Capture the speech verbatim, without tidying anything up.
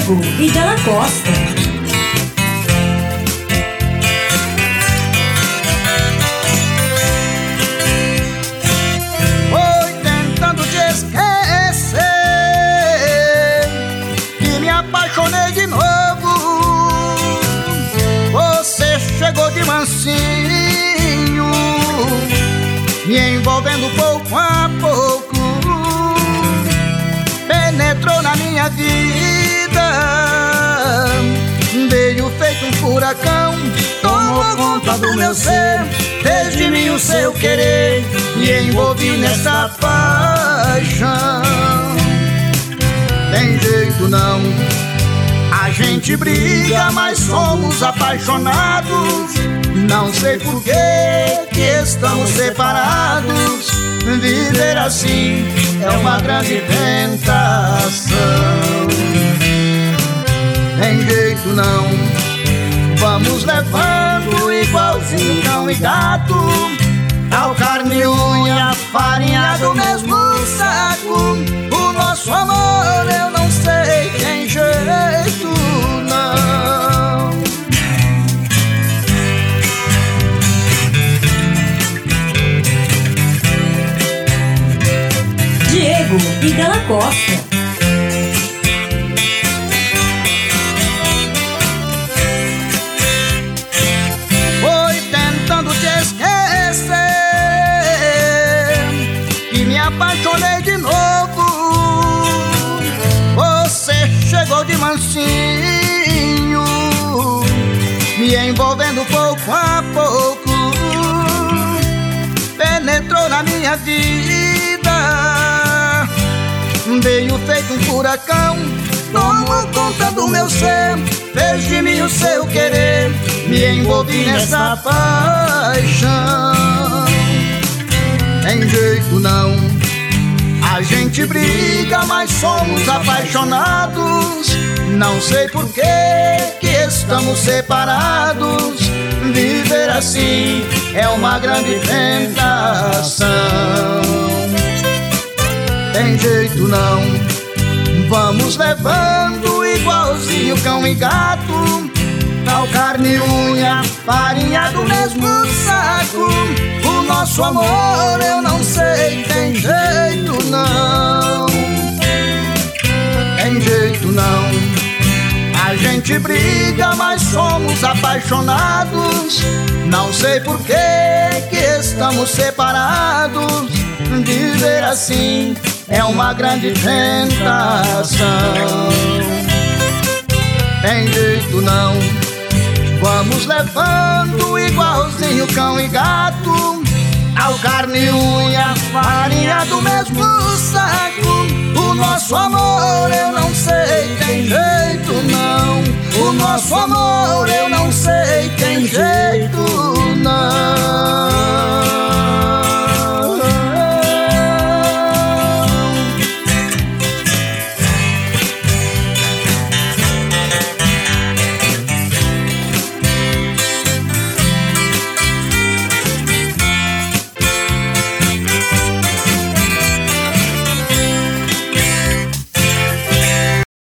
Diego e Della Costa. Foi tentando te esquecer que me apaixonei de novo. Você chegou de mansinho, me envolvendo pouco a pouco. Penetrou na minha vida, veio feito um furacão, tomou conta do meu ser, fez de mim o seu querer, me envolvi nessa paixão. Tem jeito não, a gente briga, mas somos apaixonados. Não sei por que que estamos separados. Viver assim é uma grande tentação. Tem jeito não, vamos levando igualzinho cão e gato, tal carne e unha, farinha do mesmo saco. O nosso amor eu não sei, tem jeito não. Diego e Della Costa. Foi tentando te esquecer que me apaixonei de novo. Você chegou de mansinho, me envolvendo pouco a pouco. Penetrou na minha vida, veio feito um furacão, tomou conta do meu ser, fez de mim o seu querer, me envolvi nessa paixão. Tem jeito não, a gente briga, mas somos apaixonados. Não sei por que que estamos separados. Viver assim é uma grande tentação. Tem jeito não, vamos levando igualzinho cão e gato, tal carne e unha, farinha do mesmo saco. O nosso amor eu não sei, tem jeito não. Tem jeito não, a gente briga, mas somos apaixonados. Não sei por que que estamos separados. Viver assim é uma grande tentação. Tem jeito não, vamos levando igualzinho cão e gato, tal carne e unha, farinha do mesmo saco. O nosso amor eu não sei, tem jeito não. O nosso amor eu